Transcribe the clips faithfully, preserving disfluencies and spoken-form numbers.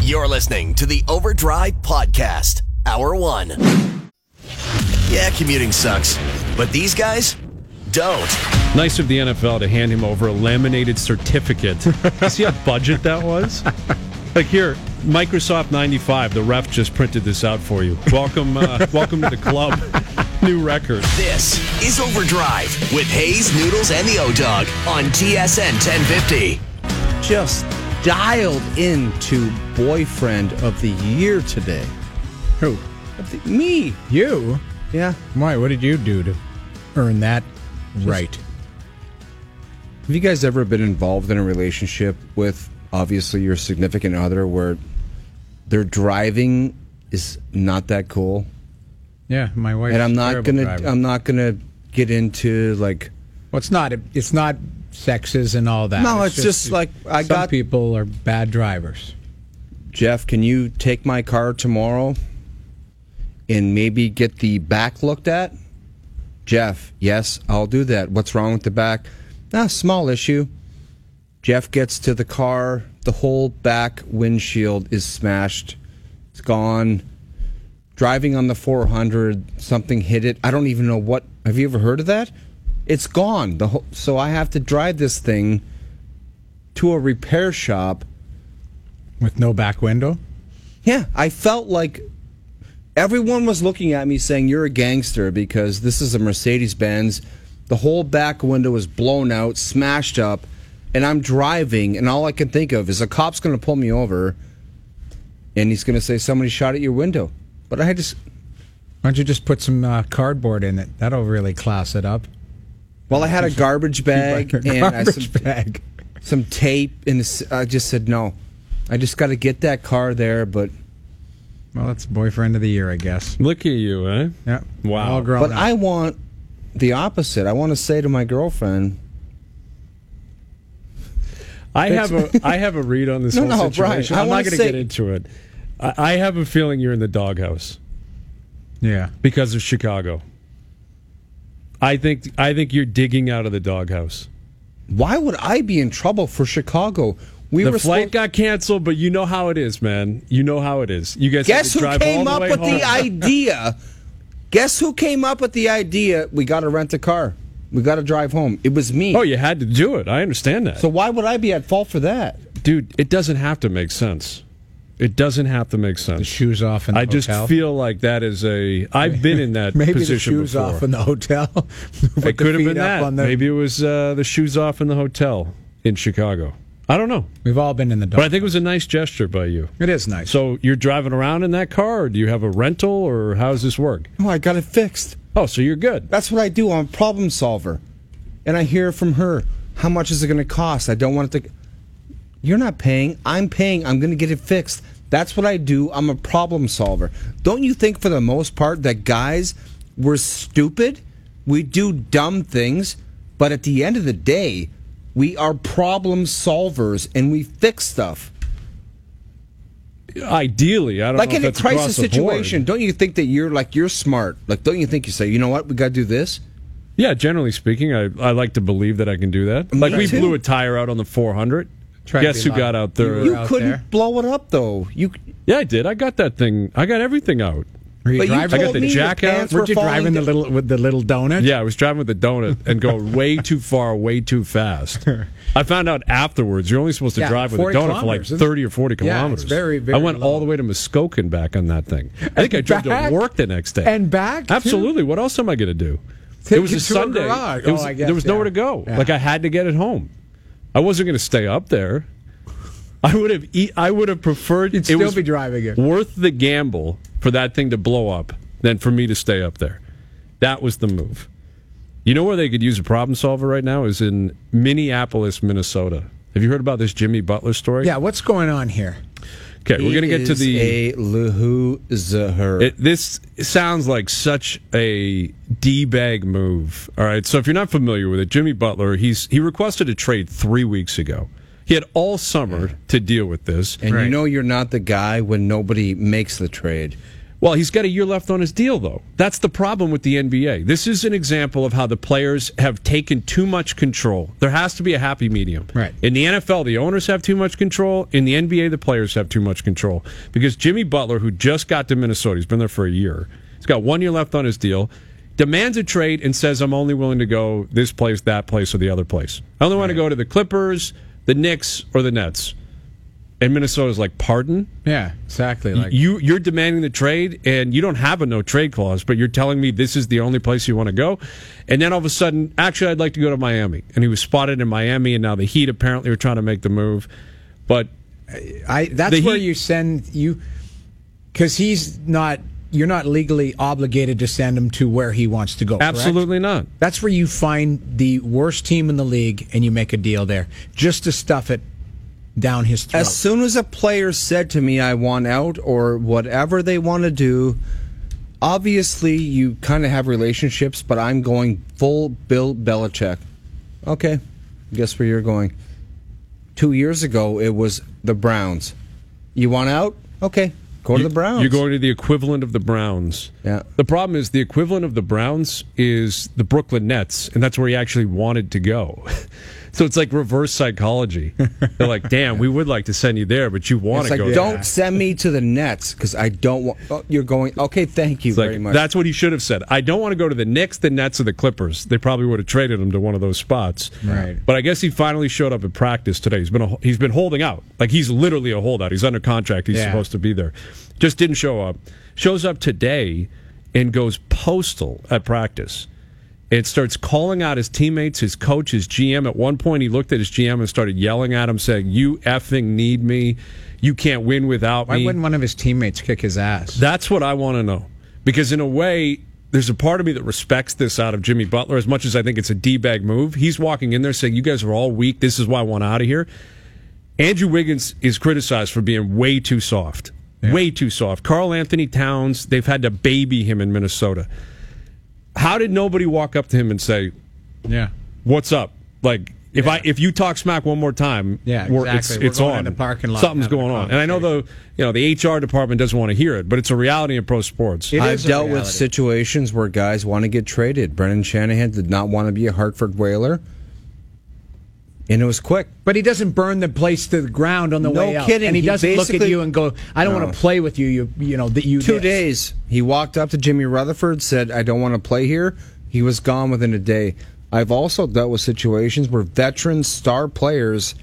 You're listening to the Overdrive Podcast, Hour one. Yeah, commuting sucks, but these guys don't. Nice of the N F L to hand him over a laminated certificate. You see how budget that was? Like, here, Microsoft ninety-five, the ref just printed this out for you. Welcome, uh, welcome to the club. New record. This is Overdrive with Hayes, Noodles, and the O-Dog on T S N ten fifty. Just dialed into boyfriend of the year today. Who? The, me. You? Yeah. Why? What did you do to earn that Just, right? Have you guys ever been involved in a relationship with, obviously, your significant other where their driving is not that cool? Yeah, my wife. And I'm not gonna. Driver. I'm not gonna get into like. Well, it's not. It's not sexes and all that. No, it's, it's just, just like I some got. People are bad drivers. Jeff, can you take my car tomorrow and maybe get the back looked at? Jeff, yes, I'll do that. What's wrong with the back? Ah, small issue. Jeff gets to the car. The whole back windshield is smashed. It's gone. Driving on the four hundred, something hit it. I don't even know what. Have you ever heard of that? It's gone. The whole, so I have to drive this thing to a repair shop. With no back window? Yeah, I felt like everyone was looking at me saying, you're a gangster because this is a Mercedes-Benz. The whole back window is blown out, smashed up, and I'm driving, and all I can think of is a cop's going to pull me over, and he's going to say, somebody shot at your window. But I just... Why don't you just put some uh, cardboard in it? That'll really class it up. Well, I had a garbage bag and garbage I, some, bag. some tape, and I just said, no. I just got to get that car there, but... Well, that's boyfriend of the year, I guess. Look at you, eh? Yeah. Wow. All grown but up. I want the opposite. I want to say to my girlfriend... I have a I have a read on this no, whole no, situation. Brian, I'm not going to say... get into it. I, I have a feeling you're in the doghouse. Yeah. Because of Chicago. I think I think you're digging out of the doghouse. Why would I be in trouble for Chicago? We the were flight supposed... got canceled, but you know how it is, man. You know how it is. You guys Guess have to who drive came all up the way with home. the idea? Guess who came up with the idea? We got to rent a car. We got to drive home. It was me. Oh, you had to do it. I understand that. So why would I be at fault for that? Dude, it doesn't have to make sense. It doesn't have to make sense. The shoes off in the I hotel? just feel like that is a... I've been in that Maybe position the shoes before. off in the hotel. It could have been that. The... Maybe it was uh, the shoes off in the hotel in Chicago. I don't know. We've all been in the dog. But I think it was a nice gesture by you. It is nice. So you're driving around in that car, or do you have a rental, or how does this work? Oh, I got it fixed. Oh, so you're good. That's what I do. I'm a problem solver. And I hear from her, how much is it going to cost? I don't want it to... You're not paying. I'm paying. I'm going to get it fixed. That's what I do. I'm a problem solver. Don't you think for the most part that guys, we're stupid? We do dumb things. But at the end of the day, we are problem solvers and we fix stuff. Ideally, I don't like know in if a that's crisis across the board. situation, don't you think that you're like you're smart? Like, don't you think you say, you know what, we got to do this? Yeah, generally speaking, I, I like to believe that I can do that. Like, Me we too. blew a tire out on the four hundred. Try to Guess be who got loud. out there? You You out couldn't there? blow it up though. You Yeah, I did. I got that thing. I got everything out. Were you But you driving? I got told the me your jack out. pants Weren't were you falling driving the down. little with the little donut? Yeah, I was driving with the donut and going way too far, way too fast. I found out afterwards you're only supposed to Yeah, drive with a forty donut for like kilometers, isn't it? thirty or forty Yeah, it's kilometers. very, very I went low. all the way to Muskoka back on that thing. I think And I drove back? to work the next day. And back, too? Absolutely. What else am I going to do? Take it was you a to a Sunday. garage. It was, Oh, I guess, there was nowhere yeah. to go. Yeah. Like, I had to get it home. I wasn't going to stay up there. I would have. E- I would have preferred. You'd it still was be driving it. worth the gamble for that thing to blow up than for me to stay up there. That was the move. You know where they could use a problem solver right now is in Minneapolis, Minnesota. Have you heard about this Jimmy Butler story? Yeah, what's going on here? Okay, we're going to get to Is the. a loser. It, this sounds like such a D-bag move. All right, so if you're not familiar with it, Jimmy Butler, he's he requested a trade three weeks ago. He had all summer to deal with this. And Right. you know you're not the guy when nobody makes the trade. Well, he's got a year left on his deal, though. That's the problem with the N B A. This is an example of how the players have taken too much control. There has to be a happy medium. Right. In the N F L, the owners have too much control. In the N B A, the players have too much control. Because Jimmy Butler, who just got to Minnesota, he's been there for a year, he's got one year left on his deal, demands a trade and says, I'm only willing to go this place, that place, or the other place. I only want to go to the Clippers, the Knicks, or the Nets. And Minnesota's like, pardon? Yeah, exactly. Like you, you're demanding the trade, and you don't have a no-trade clause, but you're telling me this is the only place you want to go? And then all of a sudden, actually, I'd like to go to Miami. And he was spotted in Miami, and now the Heat apparently are trying to make the move. But I that's where Heat, you send you because he's not. You're not legally obligated to send him to where he wants to go. Absolutely correct? not. That's where you find the worst team in the league, and you make a deal there just to stuff it down his throat. As soon as a player said to me, I want out, or whatever they want to do, obviously you kind of have relationships, but I'm going full Bill Belichick. Okay, guess where you're going. Two years ago, it was the Browns. You want out? Okay, go to you, the Browns. You're going to the equivalent of the Browns. Yeah. The problem is the equivalent of the Browns is the Brooklyn Nets, and that's where he actually wanted to go. So it's like reverse psychology. They're like, damn, we would like to send you there, but you want It's to like, go there. don't send me to the Nets because I don't want. Oh, you're going. Okay, thank you It's like, very much. that's what he should have said. I don't want to go to the Knicks, the Nets, or the Clippers. They probably would have traded him to one of those spots. Right. But I guess he finally showed up at practice today. He's been a, he's been holding out. Like, he's literally a holdout. He's under contract. He's Yeah. supposed to be there. Just didn't show up. Shows up today and goes postal at practice. It starts calling out his teammates, his coach, his G M. At one point, he looked at his G M and started yelling at him, saying, you effing need me. You can't win without Why me. wouldn't one of his teammates kick his ass? That's what I want to know. Because in a way, there's a part of me that respects this out of Jimmy Butler as much as I think it's a D-bag move. He's walking in there saying, you guys are all weak. This is why I want out of here. Andrew Wiggins is criticized for being way too soft. Yeah. Way too soft. Karl Anthony Towns, they've had to baby him in Minnesota. How did nobody walk up to him and say, yeah, what's up? Like, if yeah. I if you talk smack one more time, yeah, we're, exactly. it's, We're it's going on. in the parking lot Something's going on. And I know the you know the H R department doesn't want to hear it, but it's a reality in pro sports. It I've is a dealt with reality. situations where guys want to get traded. Brendan Shanahan did not want to be a Hartford Whaler, and it was quick. But he doesn't burn the place to the ground on the No way out. kidding. And he, He doesn't look at basically- you and go, I don't No. want to play with you. You, you know, that you Two this. days. He walked up to Jimmy Rutherford, said, I don't want to play here. He was gone within a day. I've also dealt with situations where veteran star players,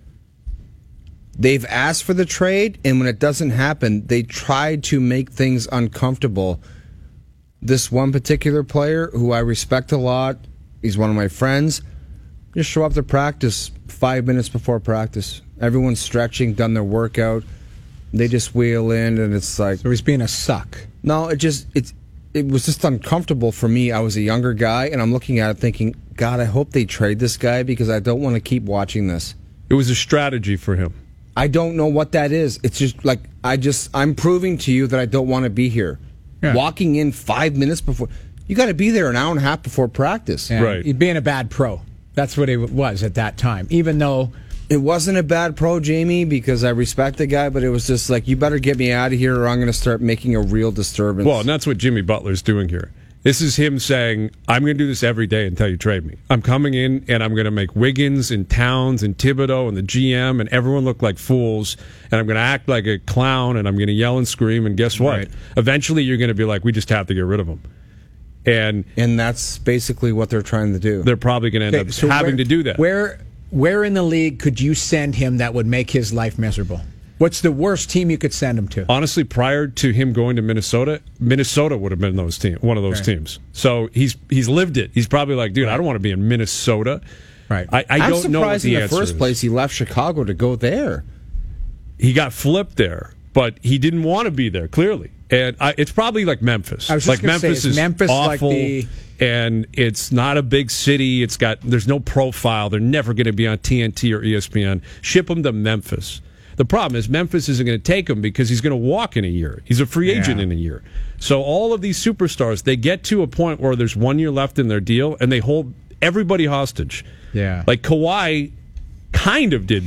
they've asked for the trade, and when it doesn't happen, they try to make things uncomfortable. This one particular player, who I respect a lot, he's one of my friends, just show up to practice five minutes before practice. Everyone's stretching, done their workout. They just wheel in, and it's like... So he's being a suck. No, it just... it's. It was just uncomfortable for me. I was a younger guy, and I'm looking at it thinking, God, I hope they trade this guy because I don't want to keep watching this. It was a strategy for him. I don't know what that is. It's just like, I just, I'm proving to you that I don't want to be here. Yeah. Walking in five minutes before, you got to be there an hour and a half before practice. Yeah, Right. He's being a bad pro. That's what he was at that time. Even though... It wasn't a bad pro, Jamie, because I respect the guy, but it was just like, you better get me out of here or I'm going to start making a real disturbance. Well, and that's what Jimmy Butler's doing here. This is him saying, I'm going to do this every day until you trade me. I'm coming in and I'm going to make Wiggins and Towns and Thibodeau and the G M and everyone look like fools, and I'm going to act like a clown, and I'm going to yell and scream, and guess what? Right. Eventually you're going to be like, we just have to get rid of him. And and that's basically what they're trying to do. they're probably going to end Okay, up so having where- to do that. Where, where in the league could you send him that would make his life miserable? What's the worst team you could send him to? Honestly, prior to him going to Minnesota, Minnesota would have been those team, one of those Right. teams. So he's he's lived it. He's probably like, dude, I don't want to be in Minnesota. Right. I, I I'm don't know what surprised the in the answer first is. place he left Chicago to go there. He got flipped there, but he didn't want to be there, clearly. And I, it's probably like Memphis. I was just like gonna say, Memphis is is Memphis like awful, the- and it's not a big city. It's got there's no profile. They're never going to be on T N T or E S P N. Ship him to Memphis. The problem is Memphis isn't going to take him because he's going to walk in a year. He's a free agent Yeah. in a year. So all of these superstars, they get to a point where there's one year left in their deal, and they hold everybody hostage. Yeah. Like Kawhi kind of did that.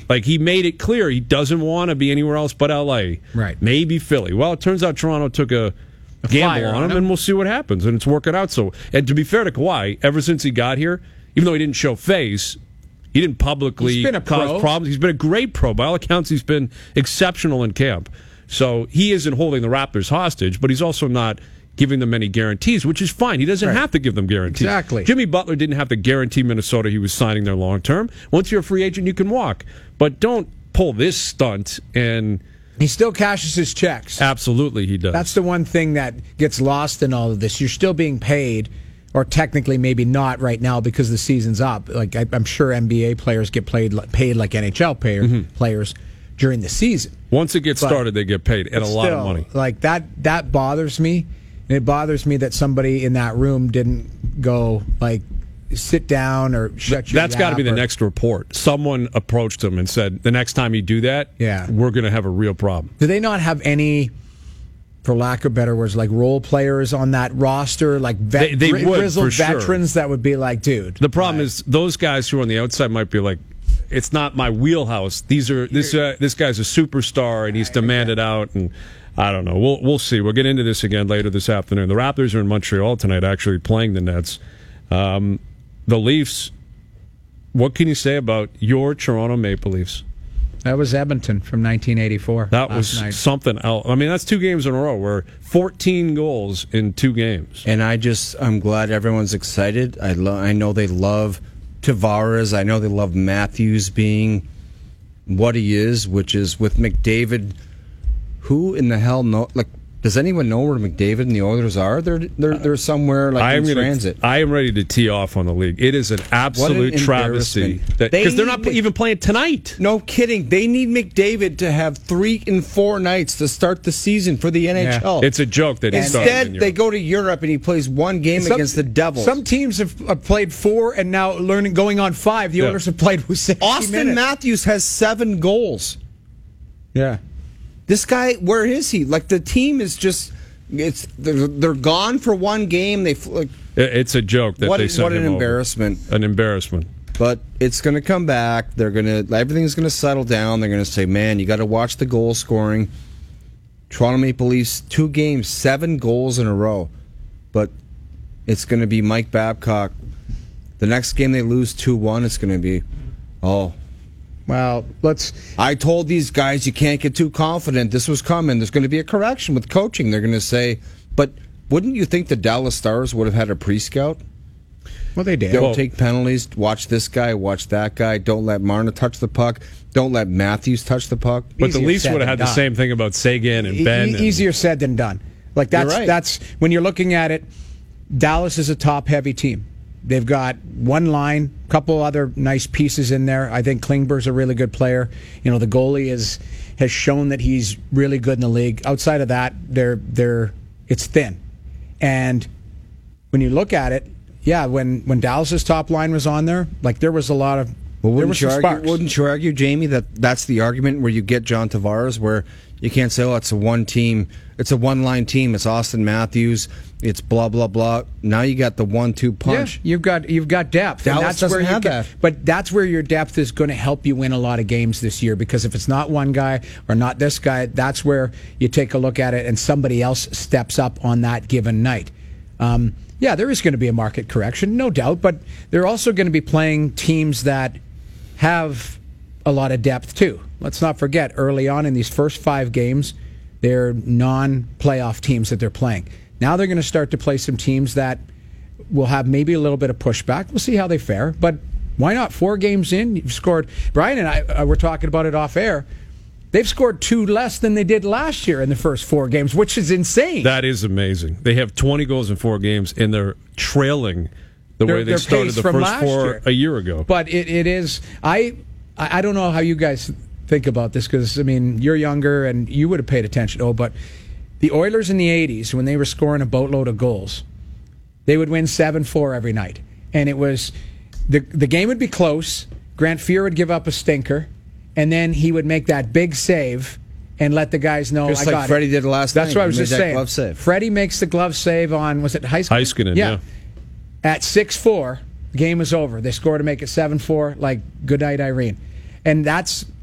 Like, he made it clear he doesn't want to be anywhere else but L A. Right. Maybe Philly. Well, it turns out Toronto took a, a gamble on him, on him, and we'll see what happens. And it's working out. So, and to be fair to Kawhi, ever since he got here, even though he didn't show face, he didn't publicly He's been a cause pro. problems. He's been a great pro. By all accounts, he's been exceptional in camp. So he isn't holding the Raptors hostage, but he's also not giving them any guarantees, which is fine. He doesn't Right. have to give them guarantees. Exactly. Jimmy Butler didn't have to guarantee Minnesota he was signing there long term. Once you're a free agent, you can walk. But don't pull this stunt and... He still cashes his checks. Absolutely, he does. That's the one thing that gets lost in all of this. You're still being paid, or technically maybe not right now because the season's up. Like I, I'm sure N B A players get played, paid like N H L player, mm-hmm. players during the season. Once it gets But started, they get paid, and a lot still, of money. Like that, that bothers me. And it bothers me that somebody in that room didn't go like sit down or shut your That's got to be the or, next report. Someone approached him and said, the next time you do that, yeah. we're going to have a real problem. Do they not have any, for lack of better words, like role players on that roster? Like vet, they, they gri- would, grizzled for sure. veterans that would be like, dude. The problem like, is those guys who are on the outside might be like, it's not my wheelhouse. These are this uh, this guy's a superstar and he's demanded out, and I don't know. We'll we'll see. We'll get into this again later this afternoon. The Raptors are in Montreal tonight, actually playing the Nets. Um, the Leafs. What can you say about your Toronto Maple Leafs? That was Edmonton from nineteen eighty-four. That was night. something else. I mean, that's two games in a row where fourteen goals in two games. And I just, I'm glad everyone's excited. I lo- I know they love Tavares. I know they love Matthews being what he is, which is with McDavid. Who in the hell know? Like, does anyone know where McDavid and the Oilers are? They're they're they're somewhere like I am in gonna, transit. I am ready to tee off on the league. It is an absolute an travesty embarrassment. because They they're not need- even playing tonight. No kidding. They need McDavid to have three and four nights to start the season for the N H L. It's a joke that he started in Instead, Europe. they go to Europe and he plays one game Some- against the Devils. Some teams have have played four and now learning going on five. The Yeah. Oilers have played with sixty Austin minutes. Matthews has seven goals. Yeah. This guy, where is he? Like, the team is just, it's they're, they're gone for one game. They like, It's a joke that what, they sent what an him over. embarrassment. An embarrassment. But it's going to come back. They're going to everything's going to settle down. They're going to say, "Man, you got to watch the goal scoring." Toronto Maple Leafs, two games, seven goals in a row. But it's going to be Mike Babcock. The next game they lose two one, it's going to be, oh. Well, let's. I told these guys you can't get too confident. This was coming. There's going to be a correction with coaching. They're going to say, but wouldn't you think the Dallas Stars would have had a pre-scout? Well, they did. Don't Well- take penalties. Watch this guy. Watch that guy. Don't let Marner touch the puck. Don't let Matthews touch the puck. But the Easier Leafs said would have than had the done. same thing about Sagan and E- Ben. e- and- easier said than done. Like that's You're right. that's when you're looking at it. Dallas is a top-heavy team. They've got one line, couple other nice pieces in there. I think Klingberg's a really good player. You know, the goalie is has shown that he's really good in the league. Outside of that, they're they're it's thin. And when you look at it, yeah, when when Dallas's top line was on there, like there was a lot of Well, there wouldn't was you some argue? sparks. Wouldn't you argue, Jamie, that that's the argument where you get John Tavares, where you can't say, "Oh, it's a one team, it's a one line team. It's Austin Matthews, it's blah blah blah." Now you got the one two punch. Yeah, you've got you've got depth. Dallas and that's doesn't where you have get- that. But that's where your depth is going to help you win a lot of games this year. Because if it's not one guy or not this guy, that's where you take a look at it and somebody else steps up on that given night. Um, yeah, there is going to be a market correction, no doubt. But they're also going to be playing teams that have a lot of depth too. Let's not forget, early on in these first five games, they're non-playoff teams that they're playing. Now they're going to start to play some teams that will have maybe a little bit of pushback. We'll see how they fare. But why not? Four games in, you've scored. Brian and I uh, were talking about it off air. They've scored two less than they did last year in the first four games, which is insane. That is amazing. They have twenty goals in four games, and they're trailing the Their- way they their started pace the from first last four year. a year ago. But it, it is. I I don't know how you guys think about this because, I mean, you're younger and you would have paid attention. Oh, but the Oilers in the eighties, when they were scoring a boatload of goals, they would win seven four every night. And it was, the, the game would be close. Grant Fuhr would give up a stinker, and then he would make that big save and let the guys know, Just I like got Freddie it. did last That's night. what I He was made just that saying. glove save. Freddie makes the glove save on, was it Heiskanen? Heiskanen, yeah. At six four, the game was over. They scored to make it seven four. Like, good night, Irene. And that's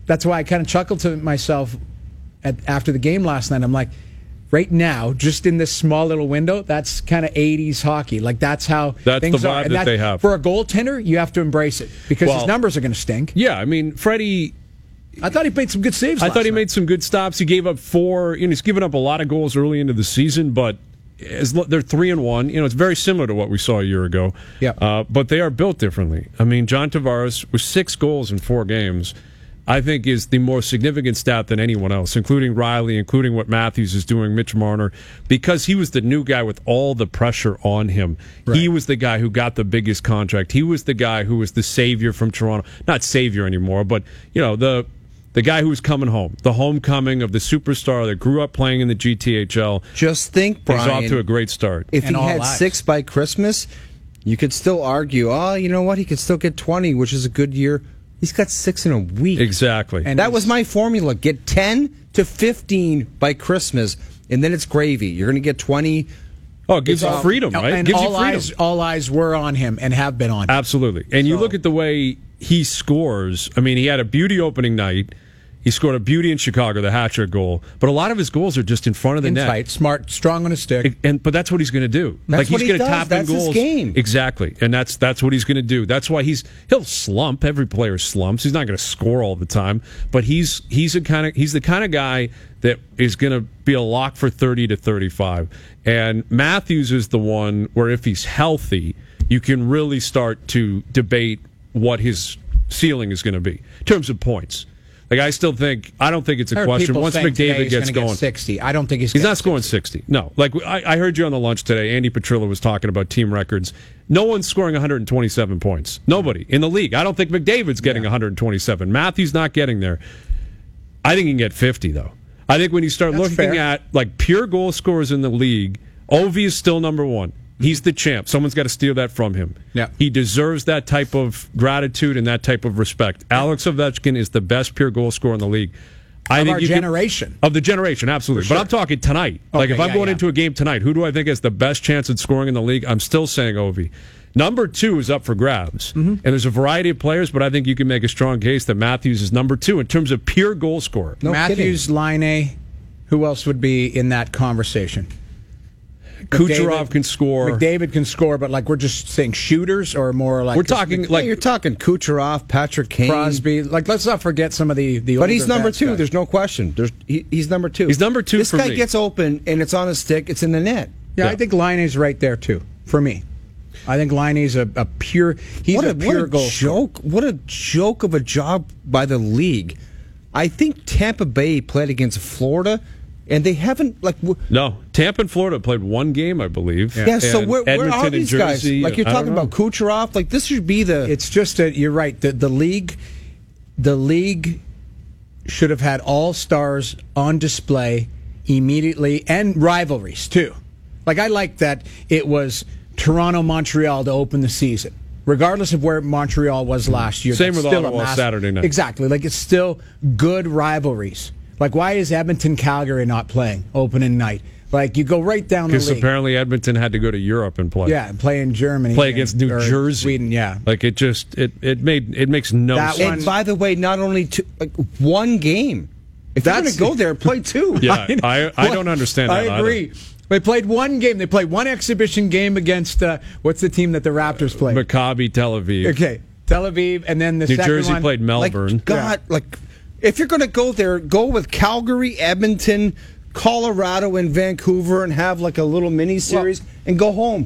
that's why I kind of chuckled to myself at, after the game last night. I'm like, right now, just in this small little window, that's kind of eighties hockey. Like, that's how that's things the vibe are. And that they have. For a goaltender, you have to embrace it because Well, his numbers are going to stink. Yeah, I mean, Freddie... I thought he made some good saves I last thought he night. made some good stops. He gave up four. You know, he's given up a lot of goals early into the season, but as lo- they're three and one. You know, it's very similar to what we saw a year ago. Yeah. Uh, but they are built differently. I mean, John Tavares with six goals in four games, I think is the more significant stat than anyone else, including Riley, including what Matthews is doing, Mitch Marner, because he was the new guy with all the pressure on him. Right. He was the guy who got the biggest contract. He was the guy who was the savior from Toronto. Not savior anymore, but, you know, the... The guy who was coming home, the homecoming of the superstar that grew up playing in the G T H L. Just think, Brian. He's off to a great start. If And he all had lives. six by Christmas, you could still argue, oh, you know what? He could still get twenty, which is a good year. He's got six in a week. Exactly. And that was my formula. Get ten to fifteen by Christmas, and then it's gravy. You're going to get twenty. Oh, it gives you all- freedom, right? And It gives all you freedom. eyes, all eyes were on him and have been on him. Absolutely. And you So- look at the way he scores. I mean, he had a beauty opening night. He scored a beauty in Chicago, the hat-trick goal. But a lot of his goals are just in front of the In net. tight, smart, strong on his stick. And but that's what he's going to do. That's like he's what he going to does. tap That's in his goals. game. Exactly, and that's that's what he's going to do. That's why he's he'll slump. Every player slumps. He's not going to score all the time, but he's he's a kind of he's the kind of guy that is going to be a lock for thirty to thirty-five. And Matthews is the one where if he's healthy, you can really start to debate what his ceiling is going to be in terms of points. Like, I still think, I don't think it's a I heard question. people Once saying today McDavid he's gets gonna going, get sixty. I don't think he's. he's getting not scoring sixty. No. Like, I, I heard you on the lunch today. Andy Petrillo was talking about team records. No one's scoring one hundred twenty-seven points. Nobody in the league. I don't think McDavid's getting Yeah. one hundred twenty-seven. Matthews not getting there. I think he can get fifty, though. I think when you start That's looking fair. at, like, pure goal scorers in the league, Ovi is still number one. He's the champ. Someone's got to steal that from him. Yeah. He deserves that type of gratitude and that type of respect. Alex Ovechkin is the best pure goal scorer in the league. I Of think our you could- generation. of the generation, absolutely. For But I'm sure. talking tonight. like Okay, if I'm yeah, going yeah. into a game tonight, who do I think has the best chance at scoring in the league? I'm still saying Ovi. Number two is up for grabs, Mm-hmm. and there's a variety of players, but I think you can make a strong case that Matthews is number two in terms of pure goal scorer. No Matthews, Line. Who else would be in that conversation? Kucherov McDavid- can score. McDavid can score, but like we're just saying shooters or more like We're talking Like, like you're talking Kucherov, Patrick Kane. Crosby. Like let's not forget some of the the. But he's older number vets two. guys. There's no question. There's he, he's number two. He's number two This for guy me. gets open and it's on his stick. It's in the net. Yeah, Yeah. I think Liney's right there too for me. I think Liney's a, a pure. He's what a, a, pure what a goal scorer. joke! What a joke of a job by the league. I think Tampa Bay played against Florida, and they haven't like. w- no. Tampa and Florida played one game, I believe. Yeah, so And where, where Edmonton are and these guys? Jersey, Like you're I don't talking know. about Kucherov. Like this should be the. It's just a. You're right. The the league, the league, should have had all stars on display immediately and rivalries too. Like I like that it was Toronto Montreal to open the season, regardless of where Montreal was last year. Same that's with still a Ottawa mass- Saturday night. Exactly. Like it's still good rivalries. Like why is Edmonton Calgary not playing opening night? Like you go right down the Because league. apparently Edmonton had to go to Europe and play. Yeah, and play in Germany. Play and- against New or Jersey, Sweden. Yeah. Like it just it it made it makes no That sense. one- and by the way, not only two, like one game. If you're going That's- to go there, play two. Yeah, I I don't understand I that. agree. either. They played one game. They played one exhibition game against uh, what's the team that the Raptors played? Maccabi Tel Aviv. Okay, Tel Aviv, and then the New second Jersey one, played Melbourne. Like God, like if you're going to go there, go with Calgary, Edmonton, Colorado, and Vancouver, and have like a little mini series, and go home.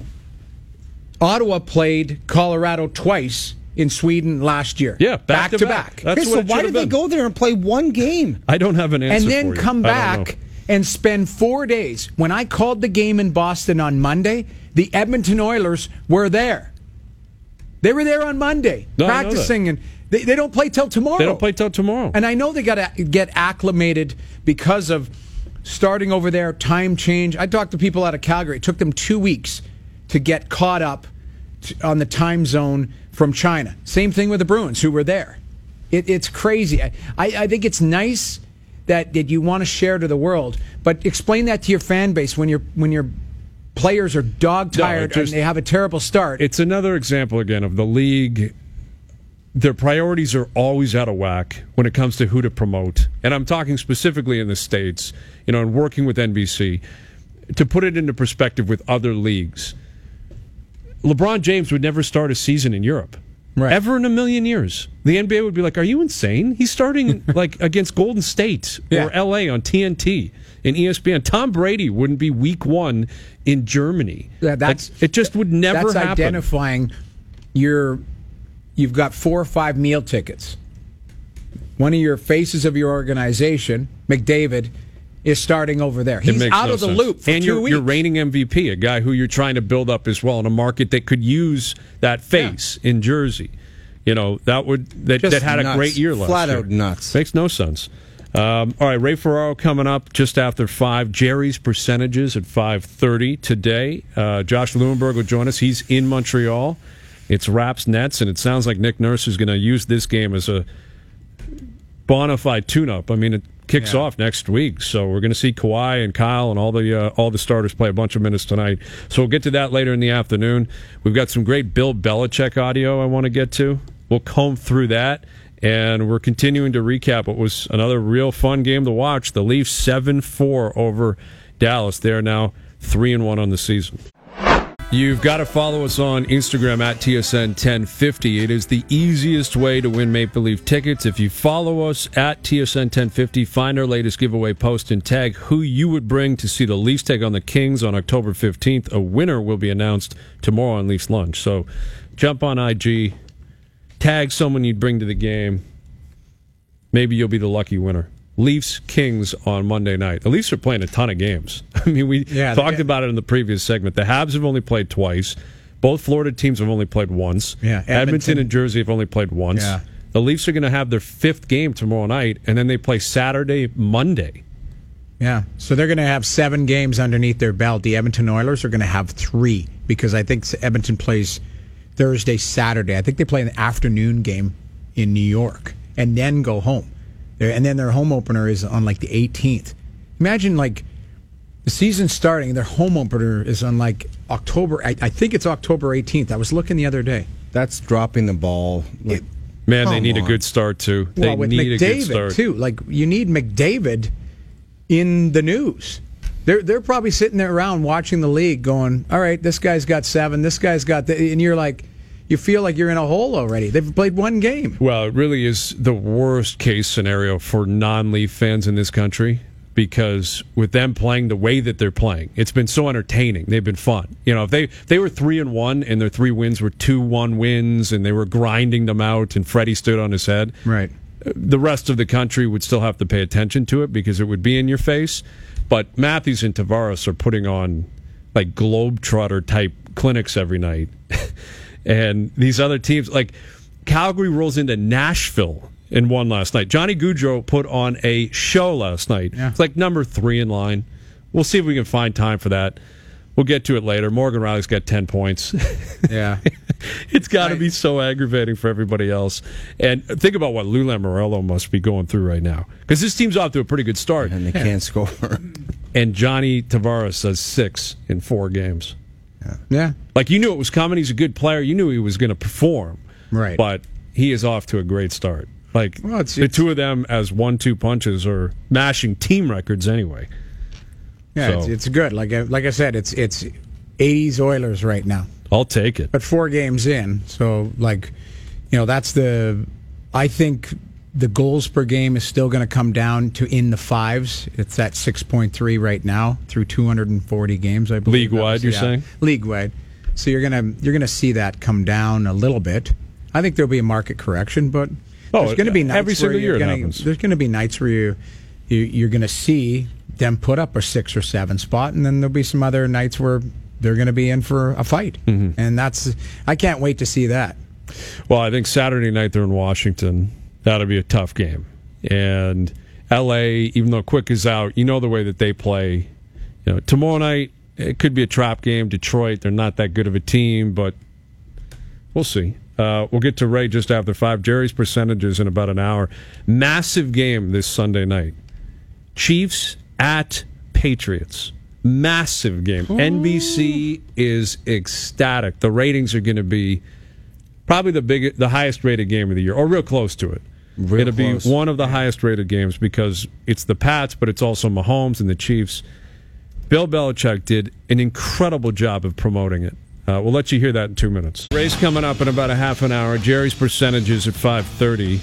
Ottawa played Colorado twice in Sweden last year. Yeah, back to to back. back. That's Okay, what so it why should did have they been. go there and play one game? I don't have an answer. and then for you. come I don't know. back and spend four days. When I called the game in Boston on Monday, the Edmonton Oilers were there. They were there on Monday No, I know that. practicing, and they, they don't play till tomorrow. They don't play till tomorrow. And I know they got to get acclimated because of starting over there, time change. I talked to people out of Calgary. It took them two weeks to get caught up to, on the time zone from China. Same thing with the Bruins, who were there. It, it's crazy. I, I, I think it's nice that, that you want to share to the world, but explain that to your fan base when, you're, when your players are dog No, tired it just- and they have a terrible start. It's another example again of the league their priorities are always out of whack when it comes to who to promote. And I'm talking specifically in the States, you know, and working with N B C. To put it into perspective with other leagues, LeBron James would never start a season in Europe. Right. Ever in a million years. The N B A would be like, are you insane? He's starting like against Golden State yeah. or L A on T N T and E S P N. Tom Brady wouldn't be week one in Germany. Yeah, that's like, it just would never that's happen. That's identifying your, you've got four or five meal tickets. One of your faces of your organization, McDavid, is starting over there. He's out no of the sense. loop for and two you're, weeks. you're reigning M V P, a guy who you're trying to build up as well in a market that could use that face yeah. in Jersey. You know, that would that, that had nuts. a great year last Flat year. out nuts. Makes no sense. Um, all right, Ray Ferraro coming up just after five. Jerry's percentages at five thirty today. Uh, Josh Lewenberg will join us. He's in Montreal. It's Raps Nets, and it sounds like Nick Nurse is going to use this game as a bona fide tune-up. I mean, it kicks yeah. off next week, so we're going to see Kawhi and Kyle and all the uh, all the starters play a bunch of minutes tonight. So we'll get to that later in the afternoon. We've got some great Bill Belichick audio I want to get to. We'll comb through that, and we're continuing to recap what was another real fun game to watch. The Leafs seven four over Dallas. They are now three and one on the season. You've got to follow us on Instagram at T S N ten fifty. It is the easiest way to win Maple Leaf tickets. If you follow us at T S N ten fifty, find our latest giveaway post and tag who you would bring to see the Leafs take on the Kings on October fifteenth. A winner will be announced tomorrow on Leafs Lunch. So jump on I G, tag someone you'd bring to the game. Maybe you'll be the lucky winner. Leafs Kings on Monday night. The Leafs are playing a ton of games. I mean, we yeah, talked about it in the previous segment. The Habs have only played twice. Both Florida teams have only played once. Yeah, Edmonton, Edmonton and Jersey have only played once. Yeah. The Leafs are going to have their fifth game tomorrow night, and then they play Saturday, Monday. Yeah, so they're going to have seven games underneath their belt. The Edmonton Oilers are going to have three because I think Edmonton plays Thursday, Saturday. I think they play an afternoon game in New York and then go home. And then their home opener is on like the eighteenth. Imagine like the season starting, their home opener is on like October. I, I think it's October eighteenth. I was looking the other day. That's dropping the ball. Like, Man, they need on. a good start too. They well, with need McDavid a good start too. Like you need McDavid in the news. They're they're probably sitting there around watching the league, going, "All right, this guy's got seven. This guy's got," the, and you're like. You feel like you're in a hole already. They've played one game. Well, it really is the worst case scenario for non-Leaf fans in this country because with them playing the way that they're playing, it's been so entertaining. They've been fun. You know, if they if they were three and one and their three wins were two one wins and they were grinding them out and Freddie stood on his head, right? The rest of the country would still have to pay attention to it because it would be in your face. But Matthews and Tavares are putting on like Globetrotter type clinics every night. And these other teams, like Calgary rolls into Nashville and won last night. Johnny Gaudreau put on a show last night. Yeah. It's like number three in line. We'll see if we can find time for that. We'll get to it later. Morgan Riley's got ten points. Yeah. It's got to be so aggravating for everybody else. And think about what Lou Lamoriello must be going through right now. Because this team's off to a pretty good start. And they yeah. can't score. And Johnny Tavares has six in four games. Yeah. yeah. Like, you knew it was coming. He's a good player. You knew he was going to perform. Right. But he is off to a great start. Like, well, it's, the it's, two of them as one two punches are mashing team records anyway. Yeah, so. it's, it's good. Like I, like I said, it's it's eighties Oilers right now. I'll take it. But four games in. So, like, you know, that's the... I think the goals per game is still going to come down to in the fives. It's at six point three right now through two hundred forty games, I believe. League-wide, you're yeah, saying? League-wide. So you're going to you're gonna see that come down a little bit. I think there'll be a market correction, but oh, there's going to be nights every single where year gonna, it happens. There's going to be nights where you, you, you're going to see them put up a six or seven spot, and then there'll be some other nights where they're going to be in for a fight. Mm-hmm. And that's I can't wait to see that. Well, I think Saturday night they're in Washington. That'll be a tough game. And L A, even though Quick is out, you know the way that they play. You know, tomorrow night, it could be a trap game. Detroit, they're not that good of a team, but we'll see. Uh, we'll get to Ray just after five. Jerry's percentages in about an hour. Massive game this Sunday night. Chiefs at Patriots. Massive game. Ooh. N B C is ecstatic. The ratings are going to be Probably the big, the highest rated game of the year, or real close to it. Real It'll close. be one of the highest rated games because it's the Pats, but it's also Mahomes and the Chiefs. Bill Belichick did an incredible job of promoting it. Uh, we'll let you hear that in two minutes. Race coming up in about a half an hour. Jerry's percentages at five thirty.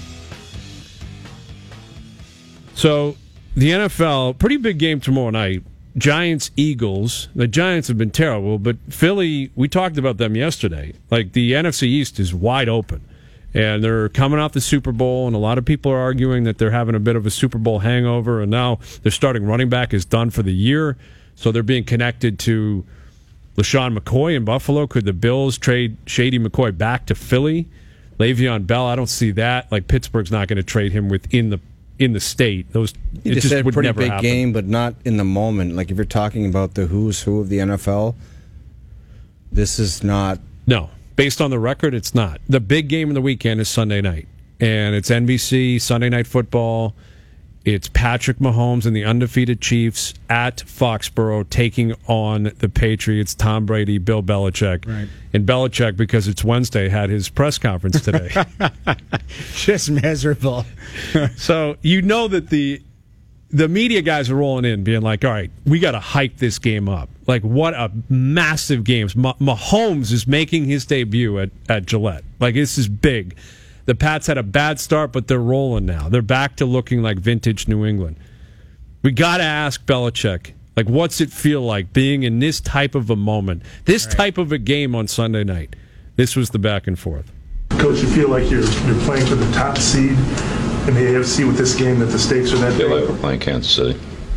So the N F L, pretty big game tomorrow night. Giants, Eagles. The Giants have been terrible, but Philly, we talked about them yesterday. Like, the N F C East is wide open, and they're coming off the Super Bowl, and a lot of people are arguing that they're having a bit of a Super Bowl hangover, and now their starting running back is done for the year, so they're being connected to LaShawn McCoy in Buffalo. Could the Bills trade Shady McCoy back to Philly? Le'Veon Bell, I don't see that. Like, Pittsburgh's not going to trade him within the in the state. Those You it just just said a would pretty never big happen. game, but not in the moment. Like, if you're talking about the who's who of the N F L, this is not. No, based on the record, it's not. The big game of the weekend is Sunday night, and it's N B C Sunday Night Football. It's Patrick Mahomes and the undefeated Chiefs at Foxborough taking on the Patriots, Tom Brady, Bill Belichick. Right. And Belichick, because it's Wednesday, had his press conference today. Just miserable. So you know that the the media guys are rolling in, being like, all right, we got to hype this game up. Like, what a massive game. Ma- Mahomes is making his debut at, at Gillette. Like, this is big. The Pats had a bad start, but they're rolling now. They're back to looking like vintage New England. We got to ask Belichick, like, what's it feel like being in this type of a moment, this Right. type of a game on Sunday night? This was the back and forth. Coach, you feel like you're you're playing for the top seed in the A F C with this game, that the stakes are that I feel like big? we're playing Kansas City.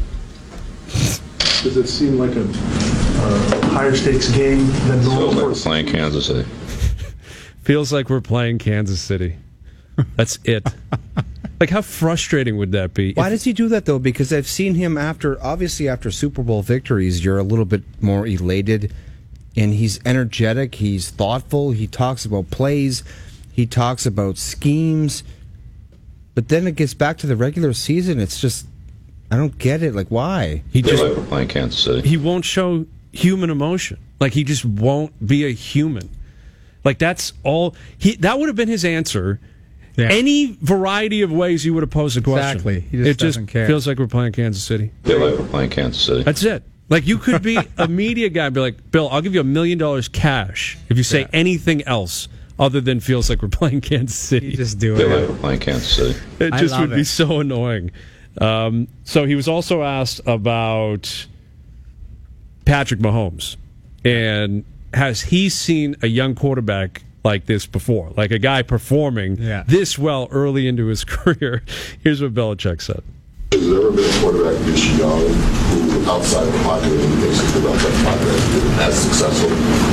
Does it seem like a uh, higher stakes game than Feels normal? like for we're playing Kansas City. Feels like we're playing Kansas City. That's it. Like, how frustrating would that be? Why If- does he do that, though? Because I've seen him after, obviously, after Super Bowl victories, you're a little bit more elated, and he's energetic, he's thoughtful, he talks about plays, he talks about schemes, but then it gets back to the regular season. It's just, I don't get it. Like, why? he I feel just like we're playing Kansas City. he won't show human emotion. Like, he just won't be a human. Like, that's all he that would have been his answer. Yeah. Any variety of ways you would have posed a question. Exactly. He just it just doesn't care. feels like we're playing Kansas City. I feel like we're playing Kansas City. That's it. Like, you could be a media guy and be like, Bill, I'll give you a million dollars cash if you say Yeah. anything else other than feels like we're playing Kansas City. You just do I feel like it. we're playing Kansas City. It I just love would be it. so annoying. Um, so he was also asked about Patrick Mahomes, and has he seen a young quarterback like this before, like a guy performing Yeah. this well early into his career? Here's what Belichick said. Has there ever been a quarterback this young who, outside the pocket, and basically developed that pocket has been as successful?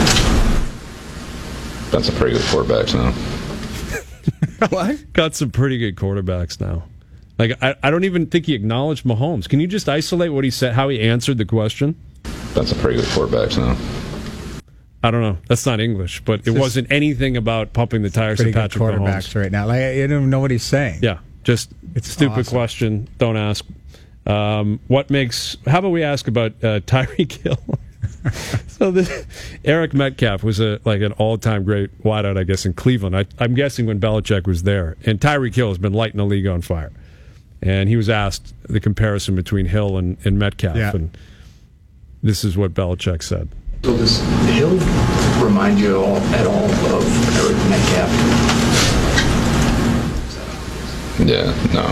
That's a pretty good quarterbacks now. What? Got some pretty good quarterbacks now. Like, I, I don't even think he acknowledged Mahomes. Can you just isolate what he said, how he answered the question? That's a pretty good quarterbacks now. I don't know. That's not English, but it just wasn't anything about pumping the tires Pretty of good Patrick quarterbacks Mahomes. right now. Like, you don't even know what he's saying. Yeah, just It's stupid awesome. question. Don't ask. Um, what makes? How about we ask about uh, Tyreek Hill? So the, Eric Metcalf was a like an all-time great wideout, I guess, in Cleveland. I, I'm guessing when Belichick was there, and Tyreek Hill has been lighting the league on fire. And he was asked the comparison between Hill and, and Metcalf, Yeah. and this is what Belichick said. So does Hill remind you all, at all of Eric Metcalf? Yeah, no.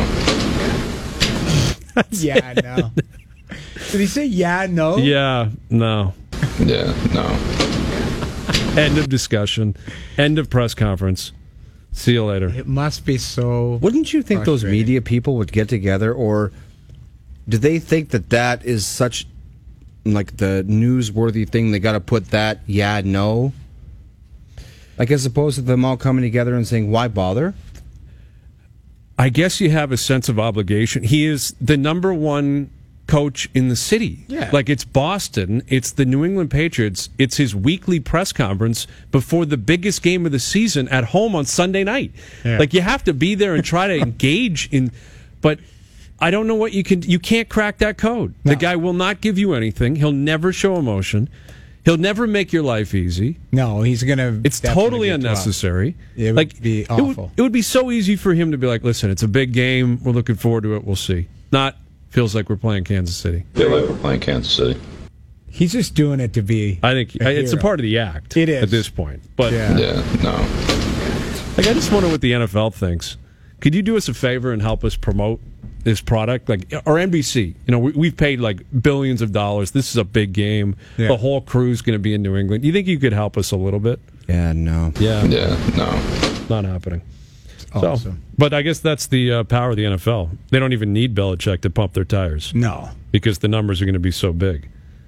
Yeah, no. Did he say yeah, no? Yeah, no. Yeah, no. End of discussion. End of press conference. See you later. It must be so. Wouldn't you think those frustrating. media people would get together, or do they think that that is such like the newsworthy thing? They got to put that, yeah, no. Like, as opposed to them all coming together and saying, why bother? I guess you have a sense of obligation. He is the number one coach in the city. Yeah. Like, it's Boston, it's the New England Patriots, it's his weekly press conference before the biggest game of the season at home on Sunday night. Yeah. Like, you have to be there and try to engage in, but I don't know what you can, you can't crack that code. No. The guy will not give you anything. He'll never show emotion. He'll never make your life easy. No, he's going to. It's totally unnecessary. It would like, be it awful. would, it would be so easy for him to be like, listen, it's a big game. We're looking forward to it. We'll see. Not, feels like we're playing Kansas City. Feel like we're playing Kansas City. He's just doing it to be. I think a it's a hero. part of the act. It is. At this point. But, Yeah. Yeah, no. like, I just wonder what the N F L thinks. Could you do us a favor and help us promote this product? Like, or N B C. You know, we, we've paid like billions of dollars. This is a big game. Yeah. The whole crew's going to be in New England. You think you could help us a little bit? Yeah, no. Yeah. Yeah, no. Not happening. Awesome. So, but I guess that's the uh, power of the N F L. They don't even need Belichick to pump their tires No. because the numbers are going to be so big.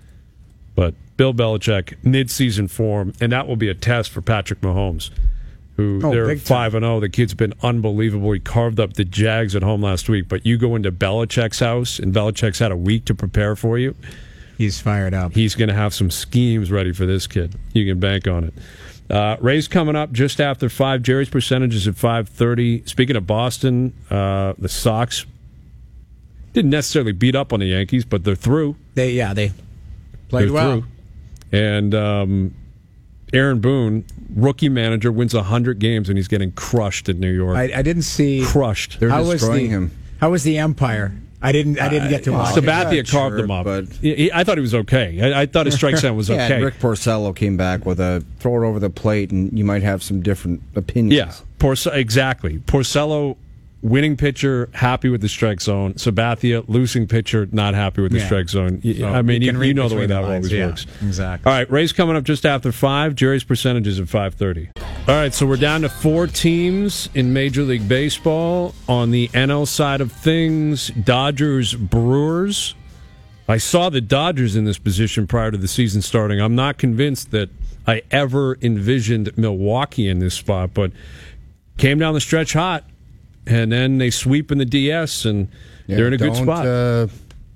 But Bill Belichick, mid-season form, and that will be a test for Patrick Mahomes, who Oh, they're big time. five and oh. The kid's been unbelievable. He carved up the Jags at home last week. But you go into Belichick's house, and Belichick's had a week to prepare for you. He's fired up. He's going to have some schemes ready for this kid. You can bank on it. Uh, Rays coming up just after five. Jerry's percentages at five thirty. Speaking of Boston, uh, the Sox didn't necessarily beat up on the Yankees, but they're through. They yeah they played They're well. through. And um, Aaron Boone, rookie manager, wins one hundred games, and he's getting crushed in New York. I, I didn't see. crushed. They're How was destroying the him. How was the Empire? I didn't. I didn't get to watch. it. Sabathia not carved sure, him up. but- He- he- I thought he was okay. I, I thought his strike zone was Yeah, okay. and Rick Porcello came back with a throw it over the plate, and you might have some different opinions. Yeah, Porce- exactly. Porcello, winning pitcher, happy with the strike zone. Sabathia, losing pitcher, not happy with the Yeah. strike zone. Y- So I mean, you you, can you read know the way between that the lines, always yeah, works. exactly. All right, Rays coming up just after five. Jerry's percentages at five thirty. All right, so we're down to four teams in Major League Baseball. On the N L side of things, Dodgers, Brewers. I saw the Dodgers in this position prior to the season starting. I'm not convinced that I ever envisioned Milwaukee in this spot, but came down the stretch hot, and then they sweep in the D S, and Yeah, they're in a good don't, spot. Uh,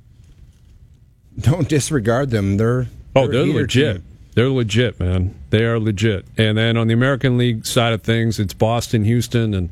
don't disregard them. They're oh, they're a heater legit. team. They're legit, man. They are legit. And then on the American League side of things, it's Boston, Houston, and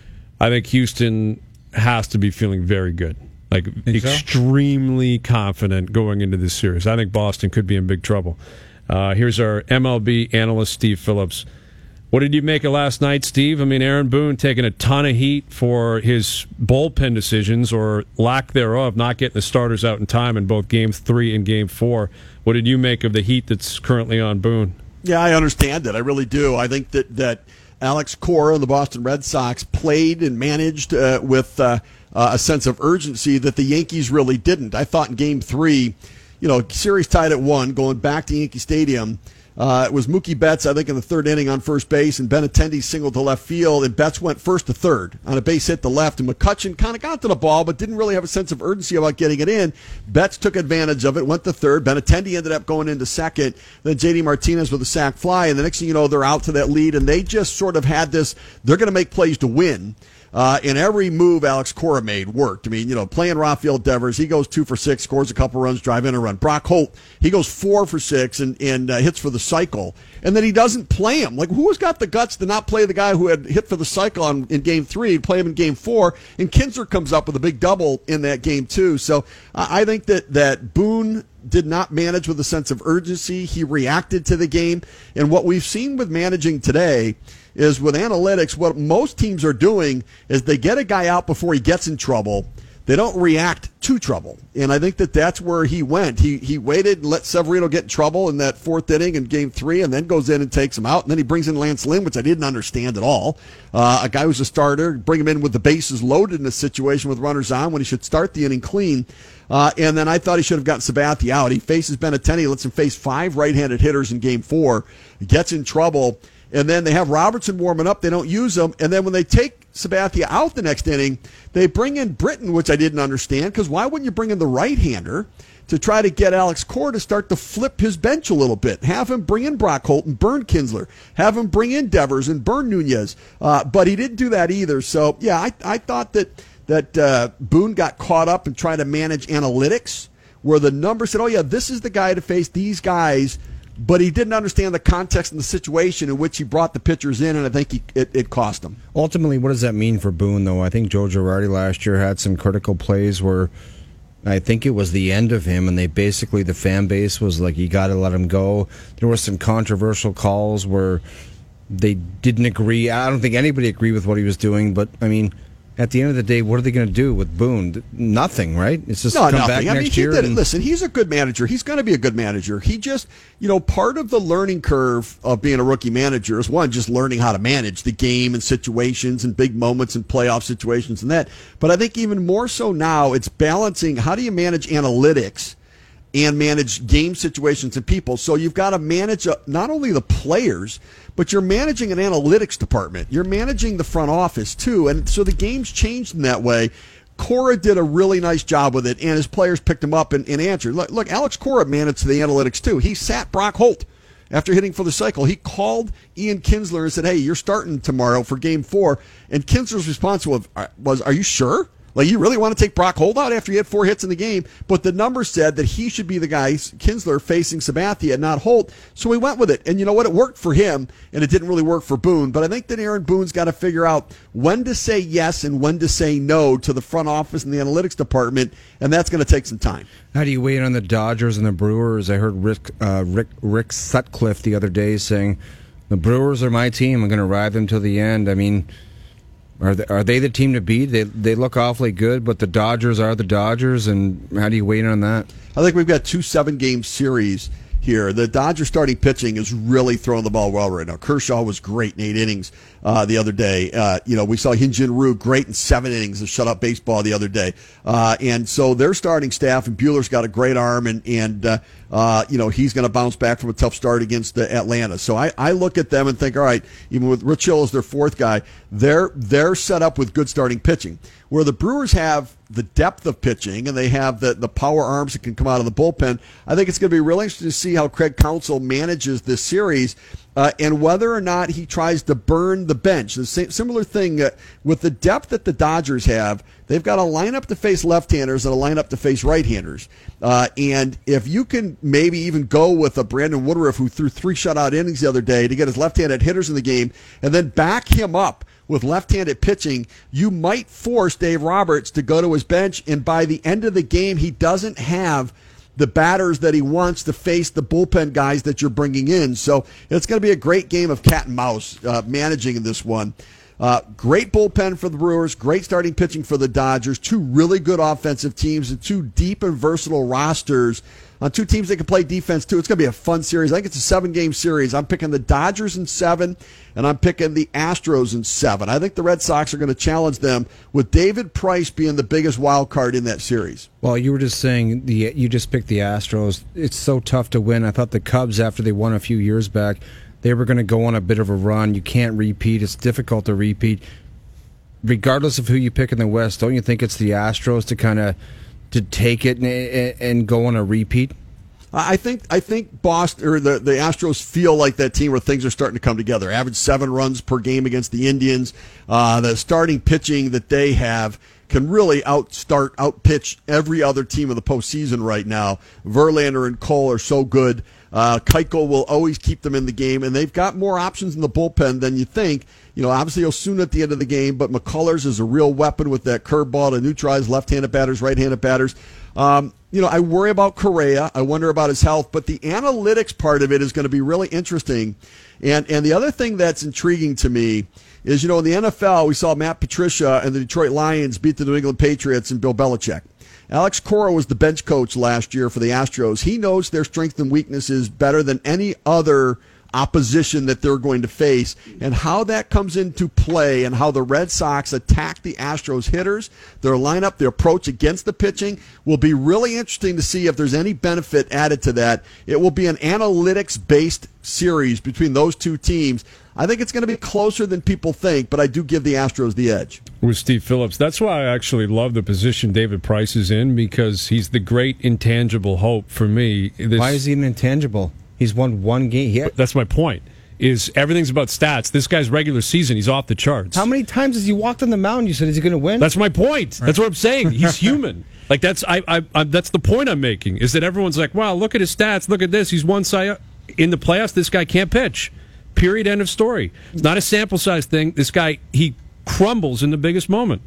I think Houston has to be feeling very good. Like, Think so? extremely confident going into this series. I think Boston could be in big trouble. Uh, here's our M L B analyst, Steve Phillips. What did you make of last night, Steve? I mean, Aaron Boone taking a ton of heat for his bullpen decisions or lack thereof, not getting the starters out in time in both Game three and Game four. What did you make of the heat that's currently on Boone? Yeah, I understand it. I really do. I think that, that Alex Cora and the Boston Red Sox played and managed uh, with uh, uh, a sense of urgency that the Yankees really didn't. I thought in Game three, you know, series tied at one, going back to Yankee Stadium. Uh, it was Mookie Betts, I think, in the third inning on first base, and Benintendi singled to left field, and Betts went first to third on a base hit to left, and McCutchen kind of got to the ball, but didn't really have a sense of urgency about getting it in. Betts took advantage of it, went to third. Benintendi ended up going into second. Then J D Martinez with a sac fly, and the next thing you know, they're out to that lead, and they just sort of had this, they're going to make plays to win. Uh, and every move Alex Cora made worked. I mean, you know, playing Rafael Devers, he goes two for six, scores a couple runs, drive in a run. Brock Holt, he goes four for six and, and uh, hits for the cycle. And then he doesn't play him. Like, who has got the guts to not play the guy who had hit for the cycle on, in game three, play him in game four? And Kinsler comes up with a big double in that game, too. So uh, I think that, that Boone did not manage with a sense of urgency. He reacted to the game. And what we've seen with managing today is with analytics, what most teams are doing is they get a guy out before he gets in trouble. They don't react to trouble. And I think that that's where he went. He he waited and let Severino get in trouble in that fourth inning in game three, and then goes in and takes him out. And then he brings in Lance Lynn, which I didn't understand at all. Uh, a guy who's a starter, bring him in with the bases loaded in a situation with runners on when he should start the inning clean. Uh, and then I thought he should have gotten Sabathia out. He faces Benintendi, lets him face five right-handed hitters in game four, gets in trouble. And then they have Robertson warming up. They don't use him. And then when they take Sabathia out the next inning, they bring in Britton, which I didn't understand, because why wouldn't you bring in the right-hander to try to get Alex Cora to start to flip his bench a little bit? Have him bring in Brock Holt and burn Kinsler. Have him bring in Devers and burn Nunez. Uh, but he didn't do that either. So, yeah, I, I thought that, that uh, Boone got caught up in trying to manage analytics, where the numbers said, oh, yeah, this is the guy to face these guys. But he didn't understand the context and the situation in which he brought the pitchers in, and I think he, it, it cost him. Ultimately, what does that mean for Boone, though? I think Joe Girardi last year had some critical plays where I think it was the end of him, and they basically, the fan base was like, you got to let him go. There were some controversial calls where they didn't agree. I don't think anybody agreed with what he was doing, but, I mean, at the end of the day, what are they going to do with Boone? Nothing, right? It's just no, come nothing. back I next mean, he year. did it. and- Listen, he's a good manager. He's going to be a good manager. He just, you know, part of the learning curve of being a rookie manager is, one, just learning how to manage the game and situations and big moments and playoff situations and that. But I think even more so now, it's balancing how do you manage analytics and manage game situations and people. So you've got to manage uh, not only the players, but you're managing an analytics department. You're managing the front office, too. And so the game's changed in that way. Cora did a really nice job with it, and his players picked him up and, and answered. Look, look, Alex Cora managed the analytics, too. He sat Brock Holt after hitting for the cycle. He called Ian Kinsler and said, hey, you're starting tomorrow for game four. And Kinsler's response was, was are you sure? Like, you really want to take Brock Holt out after he had four hits in the game? But the numbers said that he should be the guy, Kinsler, facing Sabathia and not Holt. So we went with it. And you know what? It worked for him, and it didn't really work for Boone. But I think that Aaron Boone's got to figure out when to say yes and when to say no to the front office and the analytics department, and that's going to take some time. How do you weigh in on the Dodgers and the Brewers? I heard Rick, uh, Rick, Rick Sutcliffe the other day saying, the Brewers are my team. I'm going to ride them till the end. I mean... Are they, are they the team to beat? They they look awfully good, but the Dodgers are the Dodgers, and how do you weigh in on that? I think we've got two seven-game series here. The Dodgers starting pitching is really throwing the ball well right now. Kershaw was great in eight innings uh, the other day. Uh, you know, we saw Hyun-Jin Ryu great in seven innings of shut-up baseball the other day. Uh, and so their starting staff, and Buehler's got a great arm, and, and uh, uh, you know, he's going to bounce back from a tough start against uh, Atlanta. So I, I look at them and think, all right, even with Rich Hill as their fourth guy, they're they're set up with good starting pitching. Where the Brewers have the depth of pitching and they have the, the power arms that can come out of the bullpen, I think it's going to be really interesting to see how Craig Counsell manages this series uh, and whether or not he tries to burn the bench. The same, similar thing uh, with the depth that the Dodgers have. They've got a lineup to face left-handers and a lineup to face right-handers. Uh, and if you can maybe even go with a Brandon Woodruff who threw three shutout innings the other day to get his left-handed hitters in the game and then back him up with left-handed pitching, you might force Dave Roberts to go to his bench, and by the end of the game, he doesn't have the batters that he wants to face the bullpen guys that you're bringing in. So it's going to be a great game of cat and mouse uh, managing in this one. Uh, great bullpen for the Brewers, great starting pitching for the Dodgers, two really good offensive teams and two deep and versatile rosters on two teams that can play defense, too. It's going to be a fun series. I think it's a seven-game series. I'm picking the Dodgers in seven, and I'm picking the Astros in seven. I think the Red Sox are going to challenge them, with David Price being the biggest wild card in that series. Well, you were just saying the you just picked the Astros. It's so tough to win. I thought the Cubs, after they won a few years back, they were going to go on a bit of a run. You can't repeat. It's difficult to repeat. Regardless of who you pick in the West, don't you think it's the Astros to kind of to take it and, and go on a repeat? I think I think Boston or the, the Astros feel like that team where things are starting to come together. Average seven runs per game against the Indians. Uh, the starting pitching that they have can really outstart, outpitch every other team of the postseason right now. Verlander and Cole are so good. Uh, Keuchel will always keep them in the game, and they've got more options in the bullpen than you think. You know, obviously Osuna at the end of the game, but McCullers is a real weapon with that curveball to neutralize left-handed batters, right-handed batters. Um, you know, I worry about Correa. I wonder about his health, but the analytics part of it is going to be really interesting. And and the other thing that's intriguing to me is, you know, in the N F L, we saw Matt Patricia and the Detroit Lions beat the New England Patriots and Bill Belichick. Alex Cora was the bench coach last year for the Astros. He knows their strengths and weaknesses better than any other opposition that they're going to face, and how that comes into play and how the Red Sox attack the Astros hitters, their lineup, their approach against the pitching will be really interesting to see if there's any benefit added to that. It will be an analytics-based series between those two teams. I think it's going to be closer than people think, but I do give the Astros the edge. With Steve Phillips. That's why I actually love the position David Price is in, because he's the great intangible hope for me. This, Why is he an intangible? He's won one game. He had, that's my point. Is everything's about stats. This guy's regular season, he's off the charts. How many times has he walked on the mound? You said, is he going to win? That's my point. Right. That's what I'm saying. He's human. Like that's I, I, I that's the point I'm making. Is that everyone's like, wow, look at his stats. Look at this. He's won Cy in the playoffs. This guy can't pitch. Period. End of story. It's not a sample size thing. This guy, he crumbles in the biggest moment.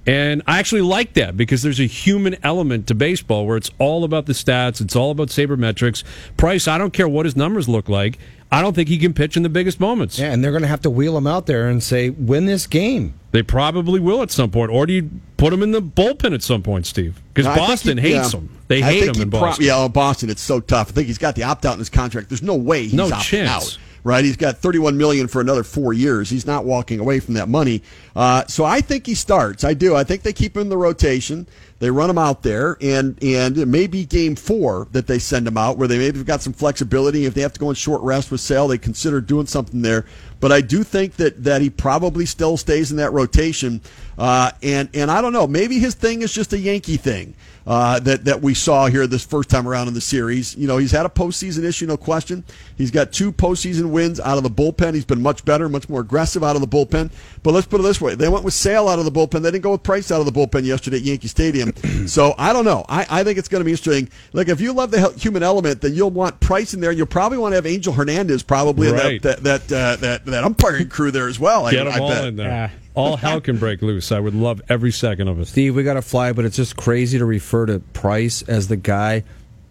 And I actually like that because there's a human element to baseball where it's all about the stats, it's all about sabermetrics. Price, I don't care what his numbers look like. I don't think he can pitch in the biggest moments. Yeah, and they're going to have to wheel him out there and say, win this game. They probably will at some point. Or do you put him in the bullpen at some point, Steve? Because No, I Boston think he- hates yeah. him. They I hate think him he in pro- Boston. yeah, Boston, it's so tough. I think he's got the opt-out in his contract. There's no way he's No opting chance. out. Right, he's got thirty-one million dollars for another four years. He's not walking away from that money. Uh, so I think he starts. I do. I think they keep him in the rotation. They run him out there, and and it may be game four that they send him out, where they maybe have got some flexibility. If they have to go in short rest with Sale, they consider doing something there. But I do think that that he probably still stays in that rotation. Uh, and and I don't know. Maybe his thing is just a Yankee thing. Uh, that that we saw here this first time around in the series. You know, he's had a postseason issue, no question. He's got two postseason wins out of the bullpen. He's been much better, much more aggressive out of the bullpen. But let's put it this way: they went with Sale out of the bullpen. They didn't go with Price out of the bullpen yesterday at Yankee Stadium. So I don't know. I, I think it's going to be interesting. Like if you love the hel- human element, then you'll want Price in there, and you'll probably want to have Angel Hernandez probably Right. in that that that, uh, that that umpiring crew there as well. Get I, them I all bet. in there. Yeah. All hell can break loose. I would love every second of it. Steve, we got to fly, but it's just crazy to refer to Price as the guy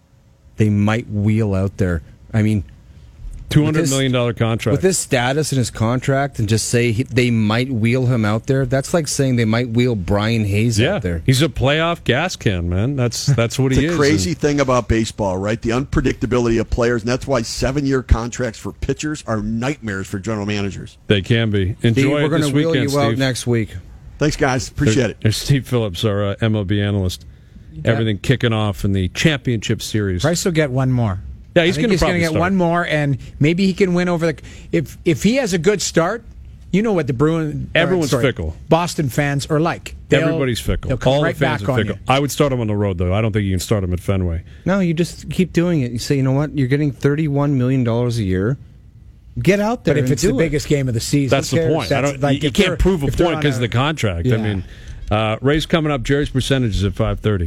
they might wheel out there. I mean, two hundred million dollars contract. with his status and his contract, and just say he, they might wheel him out there. That's like saying they might wheel Brian Hayes yeah, out there. he's a playoff gas can, man. That's that's what It's he a is. crazy thing about baseball, right? The unpredictability of players, and that's why seven-year contracts for pitchers are nightmares for general managers. They can be. Enjoy Steve, we're it going this to wheel weekend, you out Steve. next week. Thanks, guys. Appreciate There- it. There's Steve Phillips, our uh, M L B analyst. Everything kicking off in the championship series. Price will get one more. Yeah, he's I think gonna he's probably get start. one more, and maybe he can win over the. If if he has a good start, you know what the Bruin. Everyone's sorry, fickle. Boston fans are like. They'll- Everybody's fickle. They'll come All right the fans back are on fickle. you. I would start him on the road, though. I don't think you can start him at Fenway. No, you just keep doing it. You say, you know what? You're getting thirty-one million dollars a year. Get out there But if and it's do the it. biggest game of the season, That's who the cares? point. I That's don't, like you, you if they're- can't prove a if they're point on because of the contract. I Yeah. mean, uh, Ray's coming up. Jerry's Percentages at five thirty.